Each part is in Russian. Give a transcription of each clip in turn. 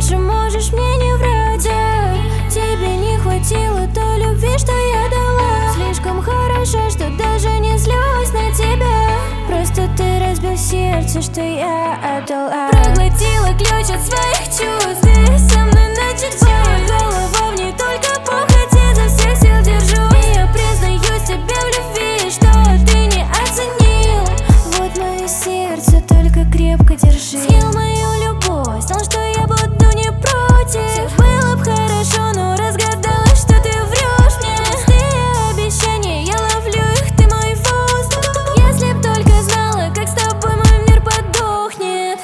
больше можешь мне не врать. Тебе не хватило той любви, что я дала. Слишком хорошо, что даже не злюсь на тебя. Просто ты разбил сердце, что я отдала. Проглотила ключ от своих чувств. Ты со мной начала. Голова в ней только похоть, изо всех сил держу. И я признаюсь тебе в любви, что ты не оценил. Вот мое сердце, только крепко держи. Съел мою любовь, знал, что я буду не против. Все было б хорошо, но разгадала, что ты врешь мне. Пустые обещания, я ловлю их, ты мой воздух. Если б только знала, как с тобой мой мир подохнет.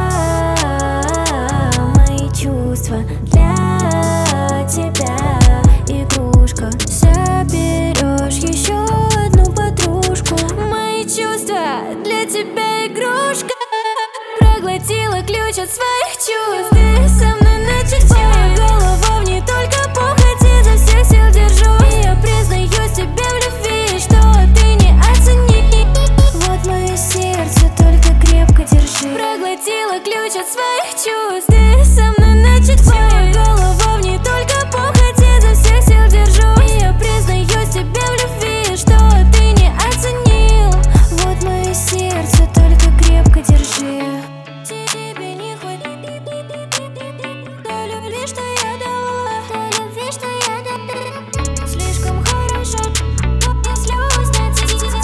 Мои чувства для тебя игрушка. Соберешь еще одну подружку. Мои чувства для тебя игрушка. Проглотила ключ от своих чувств. Ты со мной начала. Голова в ней только похоть, изо всех сил держу. И я признаюсь тебе в любви, что ты не оценил. Вот мое сердце, только крепко держи. Проглотила ключ от своих чувств. Ты со мной начала. Голова в ней только похоть, изо всех сил держу. И я признаюсь тебе в любви, что ты не оценил. Вот мое сердце, только крепко держи. Тебе не хватит той любви, что я дала. Той любви, что я дала. Слишком хорошо, я злюсь на тебя.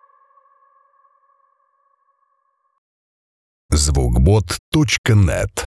Звукбот.нет